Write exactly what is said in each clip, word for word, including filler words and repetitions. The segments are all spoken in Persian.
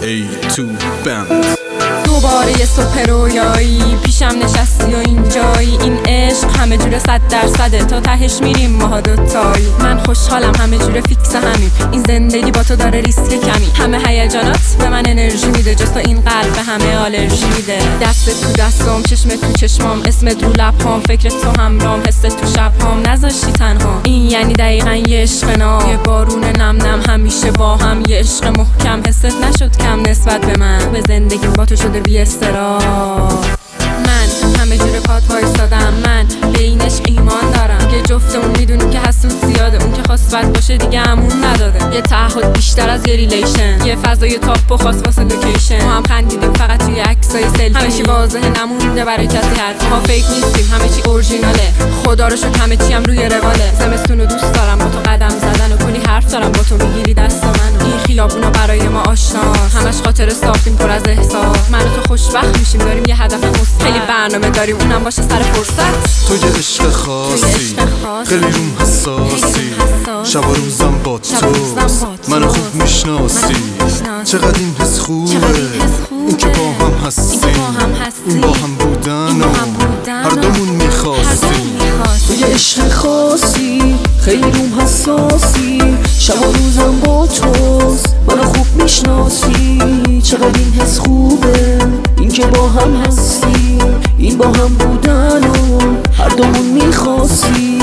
ای تو بند. دوباره یه صبح رویایی پیشم نشستی و اینجایی. این عشق همه جوره صد درصده، تا تهش میریم ماها دوتایی. من خوشحالم همه جوره فیکس همیم، این زندگی با تو داره ریسک کمی. همه هیجانات به من انرژی میده، جز تو این قلب به همه آلرژی میده. دست تو دستم، چشم تو چشمام، اسم تو لبهام، فکر تو همرام، حس تو شبهام، نذاشتی تنها. این یعنی دقیقاً یه عشق نام، یه بارون نم نم همیشه با هم، یه عشق محکم، حست نشد کم نسبت به من. به زندگی با تو شده بی استراب. من همه جوره پات وایستادم، من به این عشق ایمان دارم که جفتمون میدونیم که حسود زیاده. اون که خواست بد باشه دیگه همون نداده. یه تعهد بیشتر از یه ریلیشن، یه فضای تاپ و خاص واسه لوکیشن. ما هم خندیدیم فقط توی عکسای سلفی، همه چی واضحه نمونده برای کسی حرف. ما فیک نیستیم، همه چی اورجیناله. خدا رو شکر همه چی هم روی رواله. زمستونو دوست دارم با تو قدم زدن و کلی حرف دارم با تو میگیری دست منو. این خیابونا برای ما آشناست، همش خاطر ساختیم پر از احساس. من و تو خوشبخت میشیم، داریم یه هدف مثبت، خیلی برنامه داریم اونم باشه سر فرصت. تو یه عشق خاصی، خیلی روم حساسی، شب و روزم با تو، منو خوب میشناسی. چقدر این حس خوبه، این که با هم هستیم، این با هم بودن و هر دومون میخواستیم. تو یه عشق خاصی، خیلی روم حساسی، شب و روزم با توست، منو خوب میشناسی. چقدر این حس خوبه، این که با هم هستیم، این با هم بودن و هر دومون میخواستی.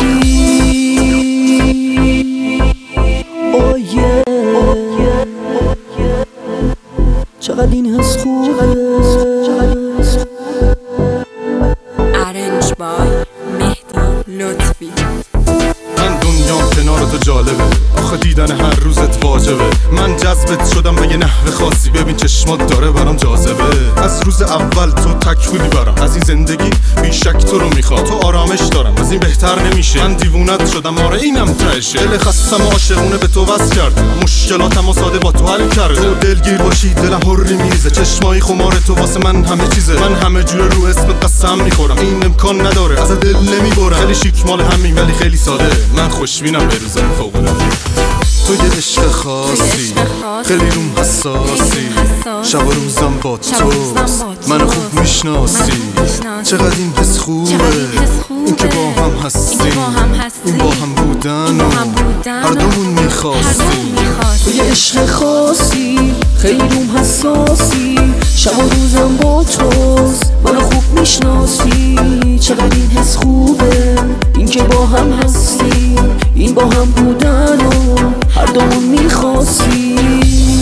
oh yeah. چقدر این حس خوبه. ارنج بای مهدی لطفی. من دنیام کنار تو جالبه، آخه دیدن هر روزت واجبه. من جذبت شدم به یه نحو خاصی، ببین چشمات داره برام جاذبه. از روز اول تو تکفولی برام، از این زندگی بیشک تو رو میخوام. تو آرامش دارم، از این بهتر نمیشه. من دیوونت شدم، آره اینم تهشه. دل خستم و عاشقونه به تو وصل کرده، مشکلاتم و ساده با تو حل کرده. تو دلگیر باشی دلم هری میریزه، چشمای خمار تو واسه من همه چیزه. من همه جوره رو اسمت قسم میخورم، این امکان نداره از دل نمیبرم. خیلی شیک مال همین ولی خیلی ساده، من خوشبینم به روزم فوق العاده. تو یه عشق خاصی، خیلی روم حساسی، شب و روزم با تو، منو خوب میشناسی. چقدر این حس خوبه، این که با هم هستیم، این با هم بودن و هر دومون میخواستیم. تو یه عشق خاصی، خیلی روم حساسی، شب و روزم با توست، منو خوب میشناسی. چقدر این حس خوبه، این که با هم هستیم، این با هم بودن و هر دومون میخواستی.